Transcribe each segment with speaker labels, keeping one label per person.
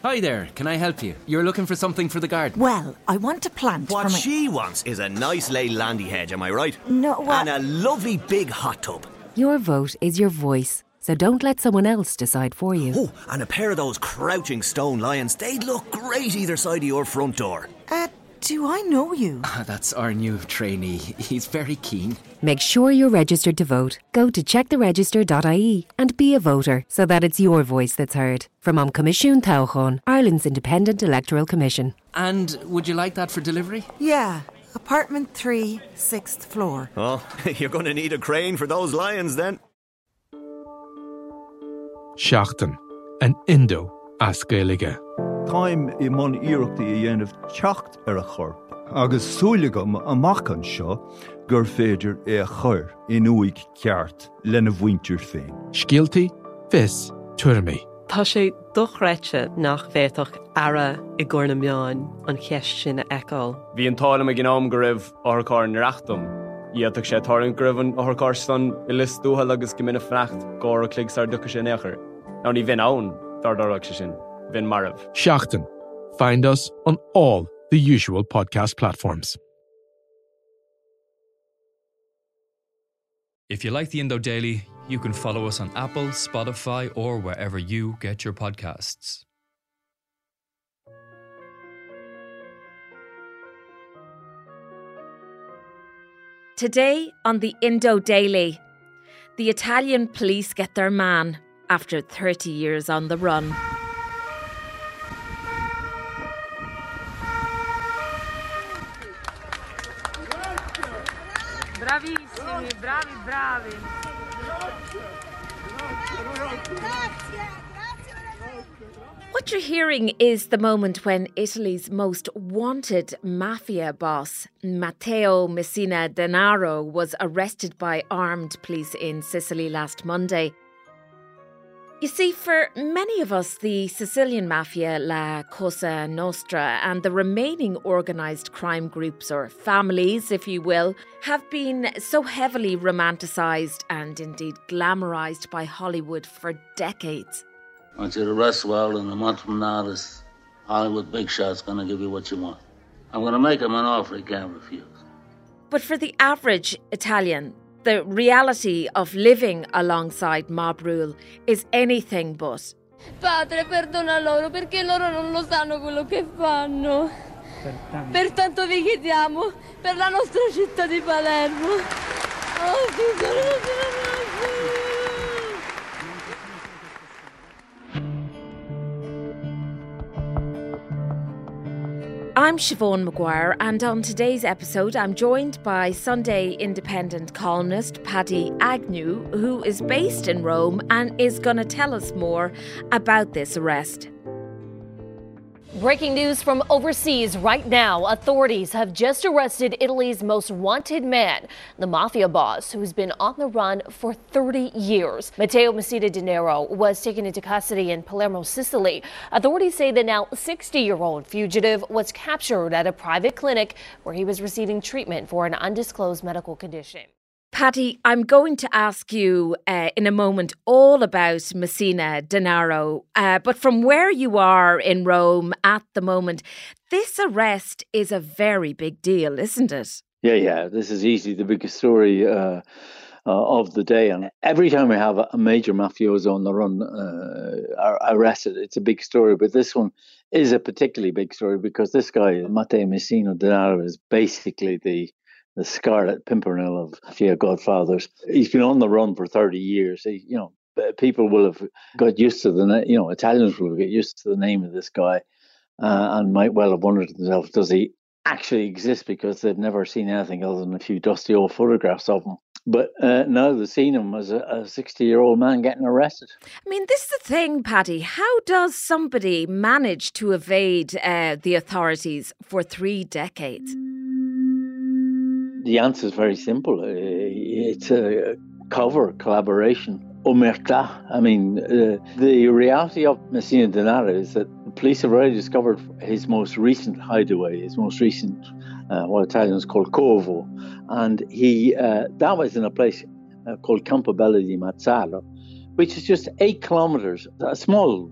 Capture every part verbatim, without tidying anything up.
Speaker 1: Hi there, can I help you? You're looking for something for the garden?
Speaker 2: Well, I want a plant
Speaker 3: What
Speaker 2: for my...
Speaker 3: she wants is a nice lay landy hedge, am I right?
Speaker 2: No, what?
Speaker 3: And a lovely big hot tub.
Speaker 4: Your vote is your voice, so don't let someone else decide for you.
Speaker 3: Oh, and a pair of those crouching stone lions. They'd look great either side of your front door.
Speaker 2: Uh, do I know you?
Speaker 1: Ah, that's our new trainee. He's very keen.
Speaker 4: Make sure you're registered to vote. Go to check the register dot I E and be a voter so that it's your voice that's heard. From Am Comisiún Tábháin, Ireland's independent electoral commission.
Speaker 1: And would you like that for delivery?
Speaker 2: Yeah. Apartment three, sixth floor.
Speaker 3: Oh, you're going to need a crane for those lions then.
Speaker 5: Seachtain, an Indo as Gaeilge.
Speaker 6: Táim I mon iarachtaí a dhéanamh teacht ar a chorp, agus súlagam amach an seo gur féidir é a chur in uig ceart lena bhaintir féin.
Speaker 5: Scialtaí, fis, tuirmí.
Speaker 7: Tá sé dochreite nach bhéadach ara I gcóna meáin an cheist sin a eáil.
Speaker 8: Bhí an tála me gnám go raibh orchár na reachtam. Iadach sé tálan go raibh an orchár stan I lis dúhal agus go minic freacht góra clig sar ducha sé nechar. Ná ní bhín ann dar darach sé sin. Bhín marabh.
Speaker 5: Seachtain. Find us on all the usual podcast platforms.
Speaker 9: If you like the Indo Daily, you can follow us on Apple, Spotify, or wherever you get your podcasts.
Speaker 10: Today on the Indo Daily, the Italian police get their man after thirty years on the run.
Speaker 11: Bravissimi, bravi, bravi.
Speaker 10: What you're hearing is the moment when Italy's most wanted mafia boss, Matteo Messina Denaro, was arrested by armed police in Sicily last Monday. You see, for many of us, the Sicilian mafia, La Cosa Nostra, and the remaining organised crime groups, or families, if you will, have been so heavily romanticised and indeed glamorised by Hollywood for decades.
Speaker 12: Once you arrest well, in a month from now, this Hollywood big shot's going to give you what you want. I'm going to make him an offer he can't refuse.
Speaker 10: But for the average Italian, the reality of living alongside mob rule is anything but.
Speaker 11: Padre, perdona loro perché loro non lo sanno quello che fanno. Pertanto vi chiediamo per la nostra città di Palermo. Oh, piccolo, non ce la faccio.
Speaker 10: I'm Siobhan Maguire, and on today's episode I'm joined by Sunday Independent columnist Paddy Agnew, who is based in Rome and is going to tell us more about this arrest.
Speaker 13: Breaking news from overseas right now. Authorities have just arrested Italy's most wanted man, the mafia boss who's been on the run for thirty years. Matteo Messina Denaro was taken into custody in Palermo, Sicily. Authorities say the now sixty-year-old fugitive was captured at a private clinic where he was receiving treatment for an undisclosed medical condition.
Speaker 10: Paddy, I'm going to ask you uh, in a moment all about Messina Denaro, uh, but from where you are in Rome at the moment, this arrest is a very big deal, isn't it?
Speaker 14: Yeah, yeah, this is easily the biggest story uh, uh, of the day. And every time we have a major mafioso on the run uh, are arrested, it's a big story. But this one is a particularly big story because this guy, Matteo Messina Denaro, is basically the the Scarlet Pimpernel of mafia godfathers. He's been on the run for thirty years. He, you know, people will have got used to the, you know, Italians will get used to the name of this guy uh, and might well have wondered to themselves, does he actually exist? Because they've never seen anything other than a few dusty old photographs of him. But uh, now they've seen him as a sixty-year-old man getting arrested.
Speaker 10: I mean, this is the thing, Paddy. How does somebody manage to evade uh, the authorities for three decades?
Speaker 14: The answer is very simple. It's a cover collaboration. Omerta. I mean, uh, the reality of Messina Denaro is that the police have already discovered his most recent hideaway, his most recent, uh, what Italians call covo. And he uh, that was in a place uh, called Campobello di Mazzara, which is just eight kilometres, a small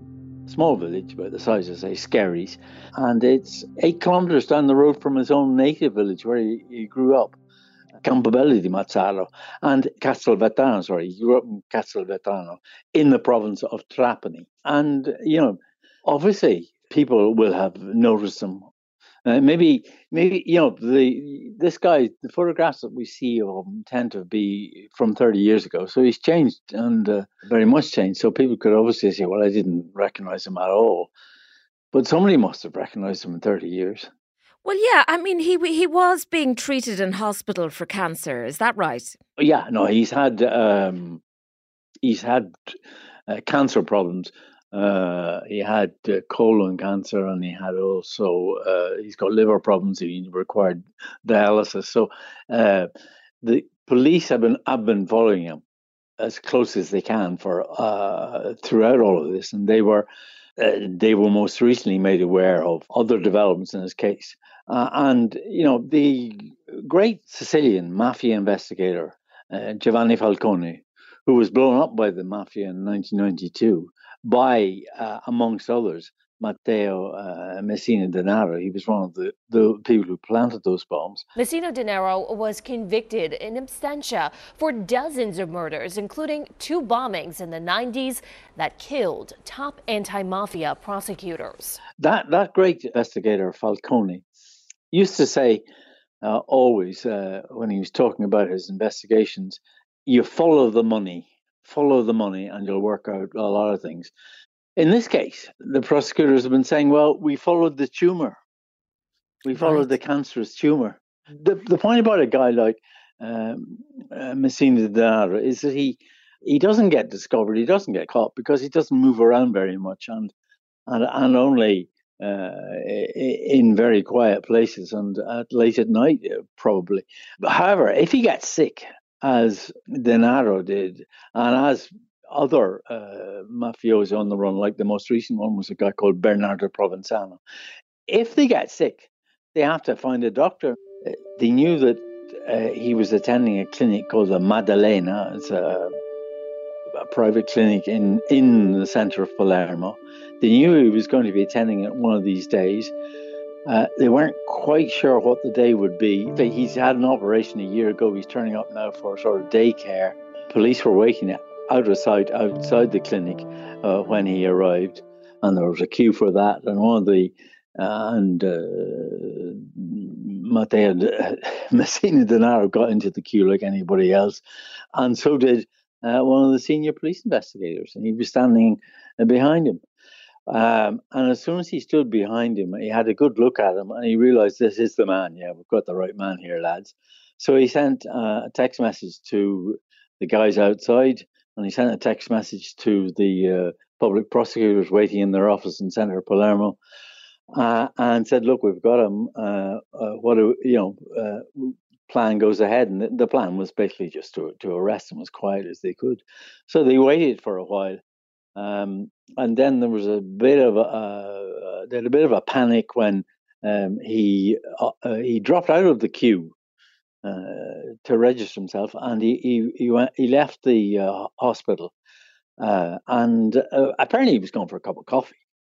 Speaker 14: small village about the size of, say, Skerries, and it's eight kilometres down the road from his own native village where he, he grew up, Campobello di Mazzaro, and Castelvetrano, sorry, he grew up in Castelvetrano in the province of Trapani. And, you know, obviously people will have noticed him. Uh, maybe, maybe you know, the this guy, the photographs that we see of him tend to be from thirty years ago. So he's changed and uh, very much changed. So people could obviously say, well, I didn't recognize him at all. But somebody must have recognized him in thirty years.
Speaker 10: Well, yeah, I mean, he he was being treated in hospital for cancer. Is that right?
Speaker 14: Yeah, no, he's had um, he's had uh, cancer problems. Uh, he had uh, colon cancer, and he had also uh, he's got liver problems. He required dialysis. So uh, the police have been have been following him as close as they can for uh, throughout all of this, and they were uh, they were most recently made aware of other developments in his case. Uh, and you know, the great Sicilian mafia investigator uh, Giovanni Falcone, who was blown up by the mafia in nineteen ninety-two. By, uh, amongst others, Matteo uh, Messina Denaro. He was one of the, the people who planted those bombs.
Speaker 13: Messina Denaro was convicted in absentia for dozens of murders, including two bombings in the nineties that killed top anti-mafia prosecutors.
Speaker 14: That, that great investigator, Falcone, used to say uh, always, uh, when he was talking about his investigations, you follow the money. Follow the money and you'll work out a lot of things. In this case, the prosecutors have been saying, well, we followed the tumour. We followed right. the cancerous tumour. The the point about a guy like um, uh, Messina Denaro is that he he doesn't get discovered, he doesn't get caught because he doesn't move around very much and and, and only uh, in very quiet places and at late at night, probably. But however, if he gets sick, as Denaro did, and as other uh, mafiosi on the run, like the most recent one was a guy called Bernardo Provenzano. If they get sick, they have to find a doctor. They knew that uh, he was attending a clinic called the Maddalena. It's a, a private clinic in, in the centre of Palermo. They knew he was going to be attending it one of these days. Uh, they weren't quite sure what the day would be. He's had an operation a year ago. He's turning up now for sort of daycare. Police were waiting out of sight outside the clinic uh, when he arrived, and there was a queue for that. And one of the uh, and uh, Matteo Messina Denaro got into the queue like anybody else, and so did uh, one of the senior police investigators, and he was standing behind him. Um, and as soon as he stood behind him, he had a good look at him and he realized this is the man. Yeah, we've got the right man here, lads. So he sent uh, a text message to the guys outside, and he sent a text message to the uh, public prosecutors waiting in their office in Centre Palermo, uh, and said, look, we've got him. Uh, uh, what do, you know, uh, plan goes ahead. And the, the plan was basically just to, to arrest him as quiet as they could. So they waited for a while. Um, and then there was a bit of a, uh, there had a bit of a panic when um, he uh, uh, he dropped out of the queue uh, to register himself, and he he he, went, he left the uh, hospital, uh, and uh, apparently he was going for a cup of coffee.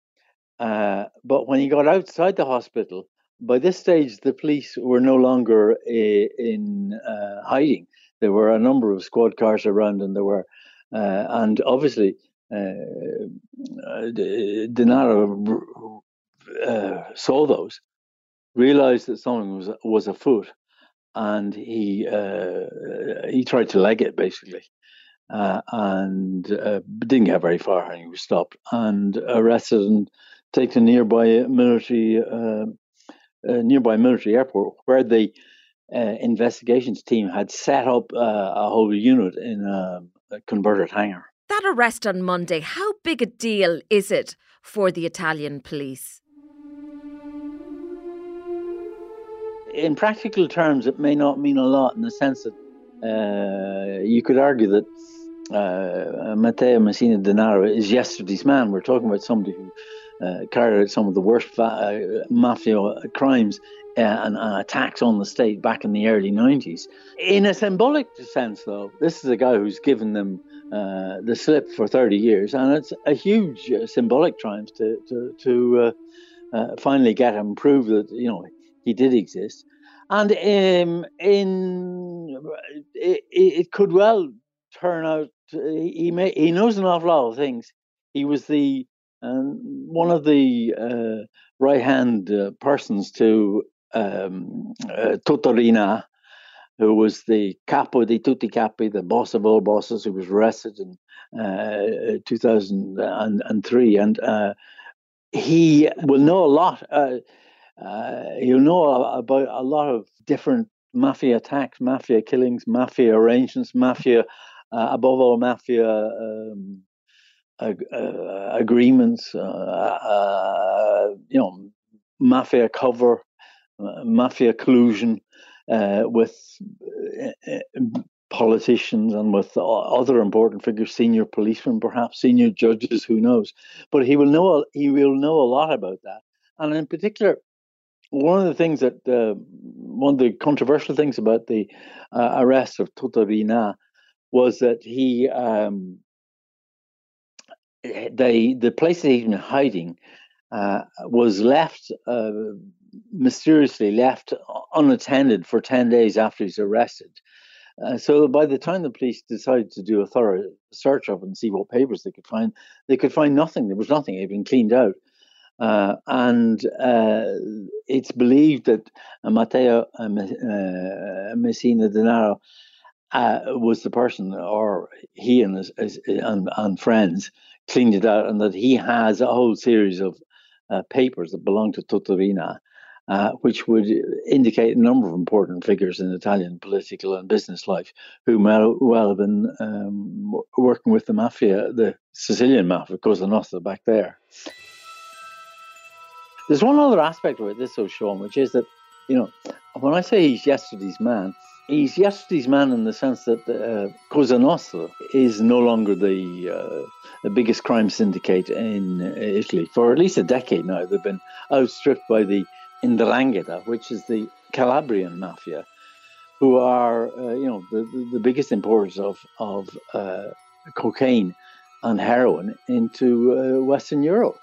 Speaker 14: Uh, but when he got outside the hospital, by this stage the police were no longer a, in uh, hiding. There were a number of squad cars around, and there were, uh, and obviously. Uh, Denaro uh, saw those, realized that something was was afoot, and he uh, he tried to leg it basically, uh, and uh, didn't get very far, and he was stopped and arrested and taken to nearby military uh, uh, nearby military airport, where the uh, investigations team had set up uh, a whole unit in a, a converted hangar.
Speaker 10: That arrest on Monday, how big a deal is it for the Italian police?
Speaker 14: In practical terms, it may not mean a lot, in the sense that uh, you could argue that uh, Matteo Messina Denaro is yesterday's man. We're talking about somebody who uh, carried out some of the worst fa- uh, mafia crimes uh, and, and attacks on the state back in the early nineties. In a symbolic sense, though, this is a guy who's given them uh, the slip for thirty years, and it's a huge uh, symbolic triumph to to, to uh, uh, finally get him prove that you know he did exist. And um, in it, it could well turn out he may he knows an awful lot of things. He was the um, one of the uh, right hand uh, persons to um, uh, Totorina, who was the capo di tutti capi, the boss of all bosses, who was arrested in uh, two thousand three, and uh, he will know a lot. Uh, Uh, you know about a lot of different mafia attacks, mafia killings, mafia arrangements, mafia, uh, above all, mafia um, ag- uh, agreements, uh, uh, you know, mafia cover, uh, mafia collusion uh, with uh, politicians and with other important figures, senior policemen, perhaps senior judges, who knows? But he will know he will know a lot about that, and in particular. One of the things that, uh, one of the controversial things about the uh, arrest of Totorina was that he, um, the the place that he'd been hiding uh, was left, uh, mysteriously left unattended for ten days after he's arrested. Uh, so by the time the police decided to do a thorough search of it and see what papers they could find, they could find nothing. There was nothing. It had been cleaned out. Uh, and uh, it's believed that uh, Matteo uh, uh, Messina Denaro uh, was the person, or he and his, his and, and friends cleaned it out, and that he has a whole series of uh, papers that belong to Totorina, uh, which would indicate a number of important figures in Italian political and business life who may well have been um, working with the mafia, the Sicilian mafia, Cosa Nostra back there. There's one other aspect of it, this, though, Sean, which is that, you know, when I say he's yesterday's man, he's yesterday's man in the sense that uh, Cosa Nostra is no longer the uh, the biggest crime syndicate in Italy. For at least a decade now, they've been outstripped by the 'Ndrangheta, which is the Calabrian mafia, who are, uh, you know, the, the, the biggest importers of, of uh, cocaine and heroin into uh, Western Europe.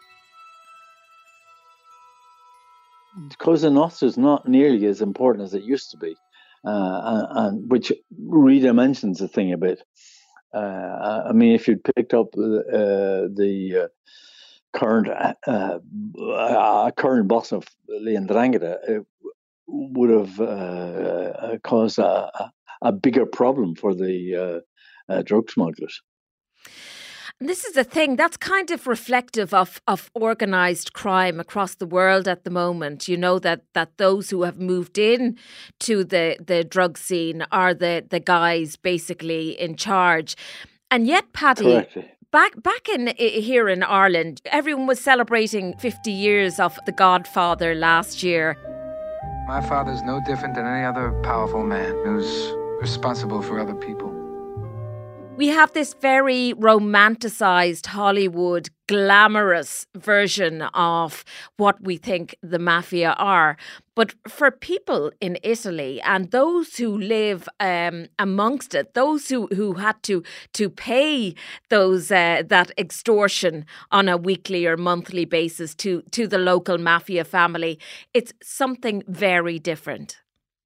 Speaker 14: Cosa Nostra is not nearly as important as it used to be, uh, and, and which redimensions the thing a bit. Uh, I mean, if you'd picked up uh, the uh, current uh, uh, current boss of the 'Ndrangheta, it would have uh, caused a, a bigger problem for the uh, uh, drug smugglers.
Speaker 10: And this is the thing that's kind of reflective of, of organised crime across the world at the moment. You know, that, that those who have moved in to the, the drug scene are the, the guys basically in charge. And yet, Paddy, Correct. back back in here in Ireland, everyone was celebrating fifty years of The Godfather last year.
Speaker 15: My father's no different than any other powerful man who's responsible for other people.
Speaker 10: We have this very romanticised Hollywood, glamorous version of what we think the mafia are. But for people in Italy and those who live um, amongst it, those who, who had to to pay those uh, that extortion on a weekly or monthly basis to, to the local mafia family, it's something very different.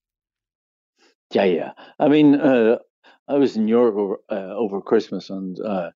Speaker 14: Yeah, yeah. I mean... Uh... I was in Europe over, uh, over Christmas, and uh,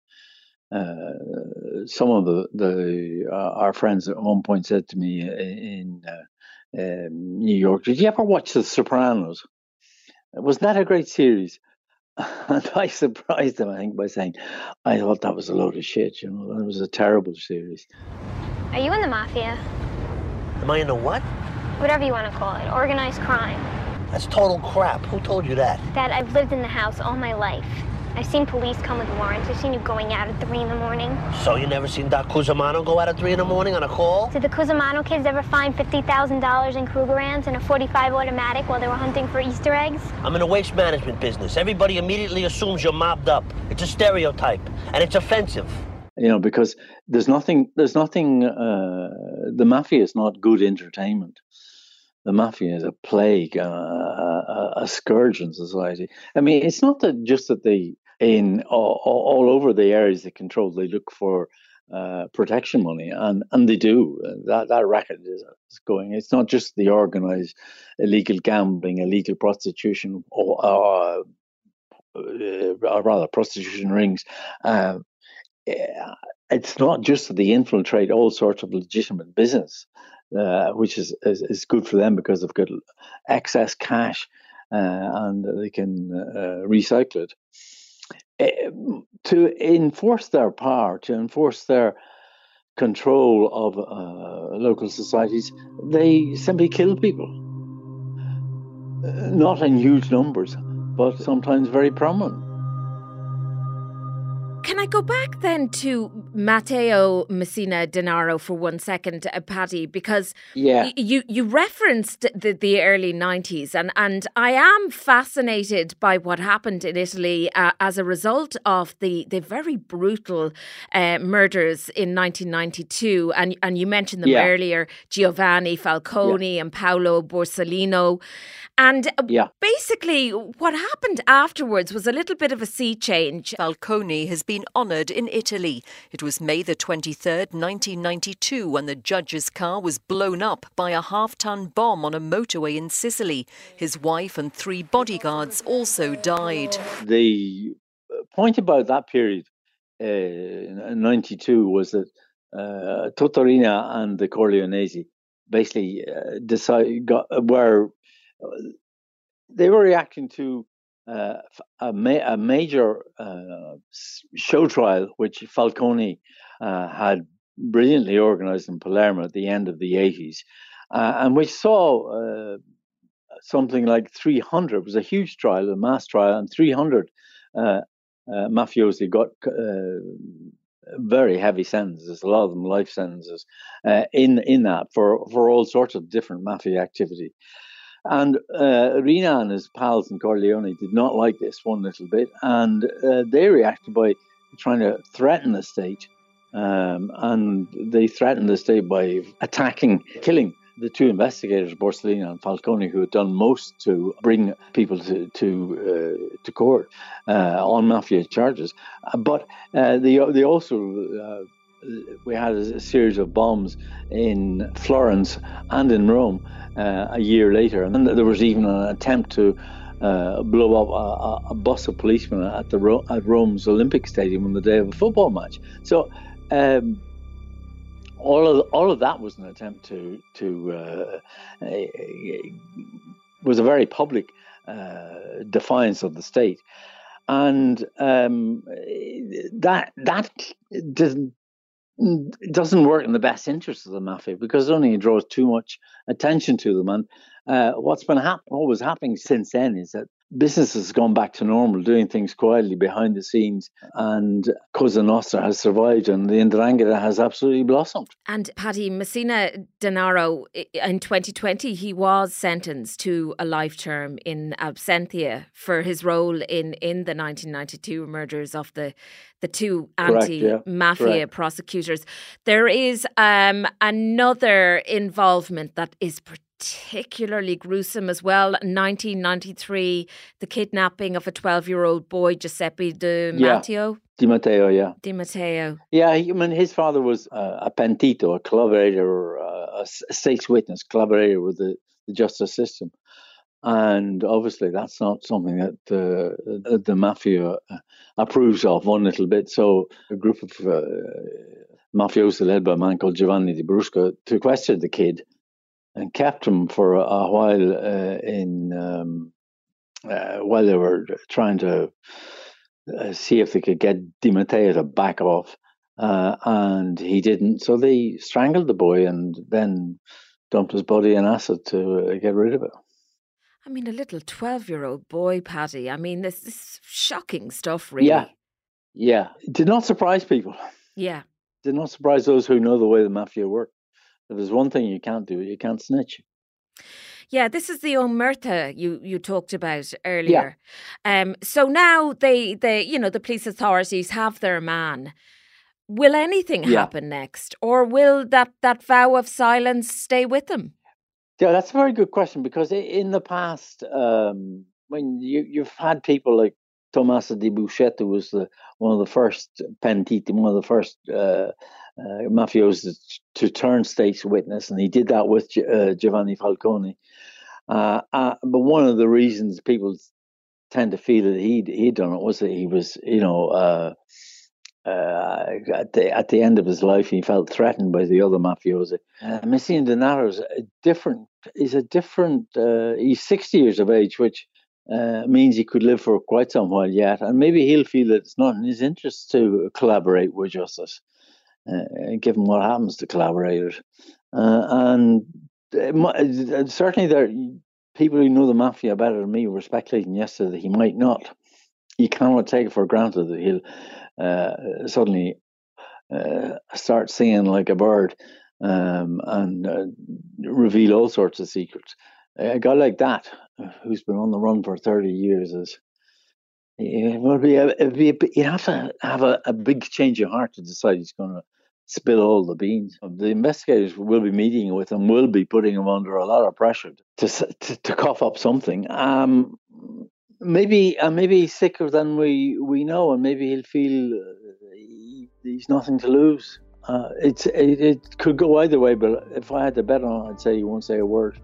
Speaker 14: uh, some of the, the uh, our friends at one point said to me in uh, um, New York, "Did you ever watch The Sopranos? Wasn't that a great series?" And I surprised them, I think, by saying, "I thought that was a load of shit. You know, that was a terrible series."
Speaker 16: Are you in the mafia?
Speaker 17: Am I in the what?
Speaker 16: Whatever you want to call it, organized crime.
Speaker 17: That's total crap. Who told you that?
Speaker 16: Dad, I've lived in the house all my life. I've seen police come with warrants. I've seen you going out at three in the morning.
Speaker 17: So you never seen Doc Cusimano go out at three in the morning on a call?
Speaker 16: Did the Cusimano kids ever find fifty thousand dollars in Krugerrands and a forty-five automatic while they were hunting for Easter eggs?
Speaker 17: I'm in the waste management business. Everybody immediately assumes you're mobbed up. It's a stereotype, and it's offensive.
Speaker 14: You know, because there's nothing, there's nothing, uh, the mafia is not good entertainment. The mafia is a plague, uh, a, a scourge in society. I mean, it's not that just that they in all, all over the areas they control. They look for uh, protection money, and, and they do. That that racket is, is going. It's not just the organised illegal gambling, illegal prostitution, or, or, uh, or rather prostitution rings. Uh, it's not just that they infiltrate all sorts of legitimate business, uh, which is, is is good for them because they've got excess cash uh, and they can uh, recycle it. Uh, to enforce their power, to enforce their control of uh, local societies, they simply kill people. Uh, not in huge numbers, but sometimes very prominent.
Speaker 10: Can I go back then to Matteo Messina Denaro for one second, uh, Paddy? Because
Speaker 14: yeah.
Speaker 10: y- you you referenced the, the early nineties, and, and I am fascinated by what happened in Italy uh, as a result of the, the very brutal uh, murders in nineteen ninety-two. And, and you mentioned them
Speaker 14: yeah.
Speaker 10: earlier, Giovanni Falcone yeah. and Paolo Borsellino. And
Speaker 14: yeah.
Speaker 10: basically what happened afterwards was a little bit of a sea change.
Speaker 18: Falcone has been honoured in Italy. It was May the twenty-third, nineteen ninety-two, when the judge's car was blown up by a half-ton bomb on a motorway in Sicily. His wife and three bodyguards also died.
Speaker 14: The point about that period, uh, in ninety-two, was that uh, Totorina and the Corleonesi basically uh, decided, got, were they were reacting to uh, a, ma- a major uh, show trial which Falcone uh, had brilliantly organised in Palermo at the end of the eighties, uh, and which saw uh, something like three hundred. It was a huge trial, a mass trial, and three hundred uh, uh, mafiosi got uh, very heavy sentences, a lot of them life sentences, uh, in in that for, for all sorts of different mafia activity. And uh, Rina and his pals in Corleone did not like this one little bit, and uh, they reacted by trying to threaten the state. Um, and they threatened the state by attacking, killing the two investigators, Borsellino and Falcone, who had done most to bring people to to, uh, to court uh, on mafia charges. But uh, they they also. Uh, We had a series of bombs in Florence and in Rome uh, a year later, and there was even an attempt to uh, blow up a, a bus of policemen at the Ro- at Rome's Olympic Stadium on the day of a football match. So um, all of all of that was an attempt to to uh, was a very public uh, defiance of the state, and um, that that doesn't. It doesn't work in the best interest of the mafia because it only draws too much attention to them. And uh, what's been hap- what was happening since then is that business has gone back to normal, doing things quietly behind the scenes, and Cosa Nostra has survived, and the 'Ndrangheta has absolutely blossomed.
Speaker 10: And Paddy, Messina Denaro, in twenty twenty, he was sentenced to a life term in absentia for his role in, in the nineteen ninety-two murders of the the two anti-mafia
Speaker 14: Correct, yeah.
Speaker 10: prosecutors. There is um, another involvement that is particularly gruesome as well. nineteen ninety-three, the kidnapping of a twelve-year-old boy, Giuseppe Di Matteo.
Speaker 14: Yeah. Di Matteo, yeah.
Speaker 10: Di Matteo.
Speaker 14: Yeah, he, I mean, his father was uh, a pentito, a collaborator, uh, a state's witness, collaborator with the, the justice system. And obviously that's not something that uh, the mafia approves of one little bit. So a group of uh, mafiosi led by a man called Giovanni Di Brusca sequestered the kid and kept him for a, a while uh, in um, uh, while they were trying to uh, see if they could get Di Matteo to back off. Uh, and he didn't. So they strangled the boy and then dumped his body in acid to uh, get rid of it.
Speaker 10: I mean, a little twelve-year-old boy, Paddy. I mean, this is shocking stuff, really.
Speaker 14: Yeah, yeah. It did not surprise people.
Speaker 10: Yeah.
Speaker 14: It did not surprise those who know the way the mafia work. If there's one thing you can't do, you can't snitch.
Speaker 10: Yeah, this is the omerta you, you talked about earlier. Yeah. Um, so now they, they, you know, the police authorities have their man. Will anything
Speaker 14: yeah.
Speaker 10: happen next? Or will that, that vow of silence stay with them?
Speaker 14: Yeah, that's a very good question, because in the past, um, when you, you've had people like Tommaso di Buscetta was the, one of the first pentiti, one of the first uh, uh, mafiosi to turn state's witness, and he did that with uh, Giovanni Falcone. Uh, uh, but one of the reasons people tend to feel that he'd, he'd done it was that he was, you know, uh, uh, at the at the end of his life, he felt threatened by the other mafiosi. Uh, Messina Denaro is a different. He's a different. Uh, he's sixty years of age, which uh, means he could live for quite some while yet, and maybe he'll feel that it's not in his interest to collaborate with justice, uh, given what happens to collaborators. Uh, and uh, certainly, there are people who know the mafia better than me were speculating yesterday that he might not. You cannot take it for granted that he'll uh, suddenly uh, start singing like a bird um, and uh, reveal all sorts of secrets. A guy like that, who's been on the run for thirty years, is it will be, a, it'll be a, you have to have a, a big change of heart to decide he's going to spill all the beans. The investigators will be meeting with him, will be putting him under a lot of pressure to to, to cough up something. Um, maybe uh, maybe he's sicker than we, we know, and maybe he'll feel uh, he, he's nothing to lose. Uh, it's it, it could go either way, but if I had to bet on it, I'd say he won't say a word.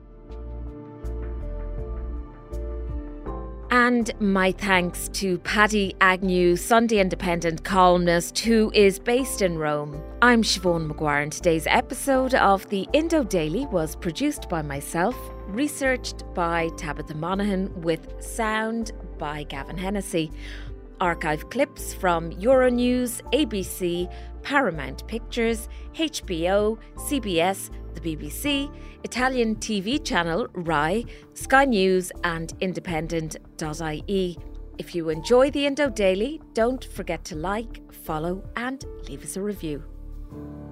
Speaker 10: And my thanks to Paddy Agnew, Sunday Independent columnist who is based in Rome. I'm Siobhan Maguire, and today's episode of the Indo Daily was produced by myself, researched by Tabitha Monaghan, with sound by Gavin Hennessy. Archive clips from Euronews, A B C, Paramount Pictures, H B O, C B S, the B B C, Italian T V channel Rai, Sky News and independent dot I E. If you enjoy the Indo Daily, don't forget to like, follow and leave us a review.